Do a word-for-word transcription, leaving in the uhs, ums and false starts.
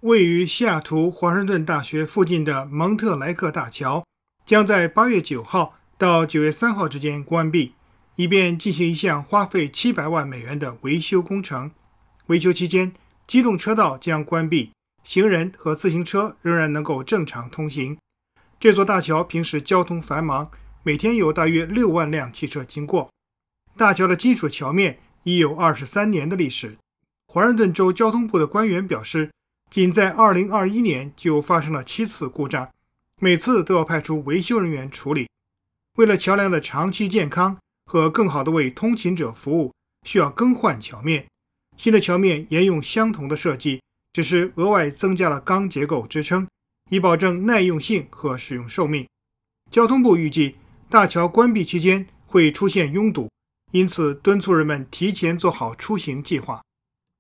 位于西雅图华盛顿大学附近的蒙特莱克大桥将在八月九号到九月三号之间关闭，以便进行一项花费七百万美元的维修工程。维修期间，机动车道将关闭，行人和自行车仍然能够正常通行。这座大桥平时交通繁忙，每天有大约六万辆汽车经过。大桥的基础桥面已有二十三年的历史。华盛顿州交通部的官员表示，仅在二零二一年就发生了七次故障，每次都要派出维修人员处理。为了桥梁的长期健康和更好地为通勤者服务，需要更换桥面。新的桥面沿用相同的设计，只是额外增加了钢结构支撑，以保证耐用性和使用寿命。交通部预计大桥关闭期间会出现拥堵，因此敦促人们提前做好出行计划。